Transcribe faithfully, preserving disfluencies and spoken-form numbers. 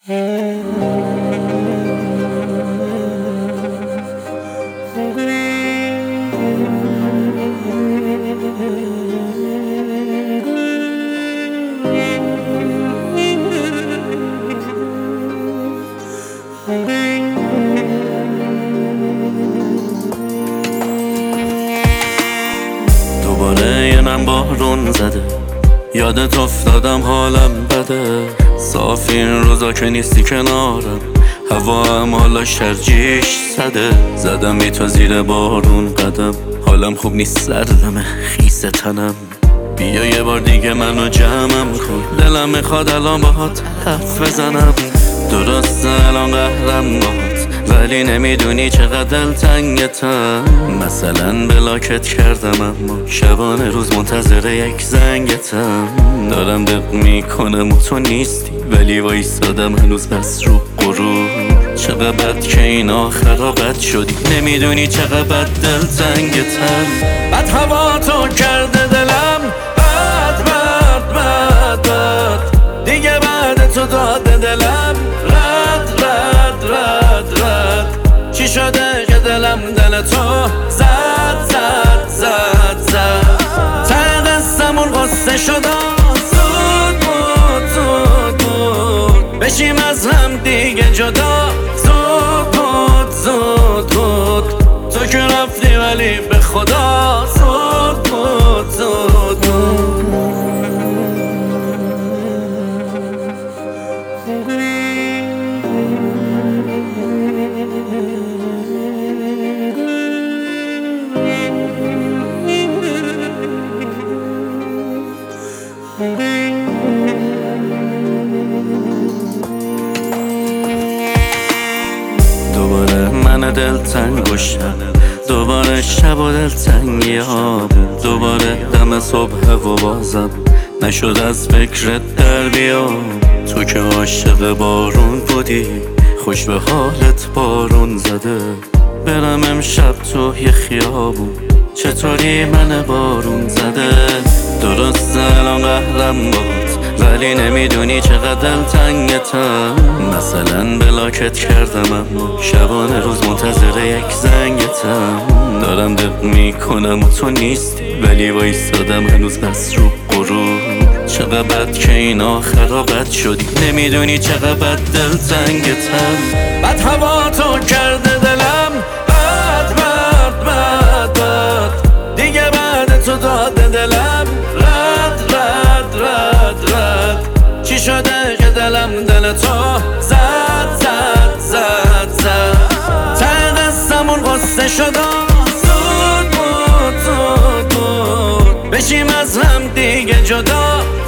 دوباره یه نم بارون زده، یادت افتادم حالم بده. صاف این روزا که نیستی کنارم، هوا هم حالا شرجیش صده. زدم بی تو زیر بارون قدم، حالم خوب نیست، سردمه خیس تنم. بیا یه بار دیگه منو جمعم کن، دلم میخواد الان باهات حرف بزنم. درسته الان قهرم باهات، ولی نمیدونی چقدر دلتنگتم. مثلا بلاکت کردم اما شبانه روز منتظر یک زنگتم. دارم دق میکنم و تو نیستی، ولی وایسادم هنوز بس رو غرور. چقدر بد که این آخرا بد شدی، نمیدونی چقدر بد دلتنگتم. بد هوا تو کرده دلم، بد بد بد بد دیگه بعد تو داده دلم. رد رد رد رد چی شده که دلم دل تو زد زد زد زد. ته قصه‌مون قصه شده، زود بود زود بود بشیم از هم دیگه جدا. زود بود زود بود تو که رفتی ولی به خدا زود بود زود بود. دوباره من دلتنگ گشتم، دوباره شب و دلتنگی ها. دوباره دم صبح و بازم نشد از فکرت در بیام. تو که عاشق بارون بودی، خوش به حالت بارون زده. برم امشب تو یه خیابون، چطوری من بارون زده. درسته الان قهرم باهات، ولی نمیدونی چقدر دلتنگتم. مثلا بلاکت کردم اما شبانه روز منتظر یک زنگتم. دارم دق میکنم و تو نیستی، ولی وایسادم هنوز بس رو غرور. چقدر بد که این آخرا بد شدی، نمیدونی چقدر بد دلتنگتم. بد هوا تو کرده دلم، بد بد بد بد دیگه بعد تو داده دلم. رد رد رد رد چی شده که دلم دل تو زد زد زد زد. ته قصه‌مون قصه شده، زود بود زود بود بشیم از هم دیگه جدا.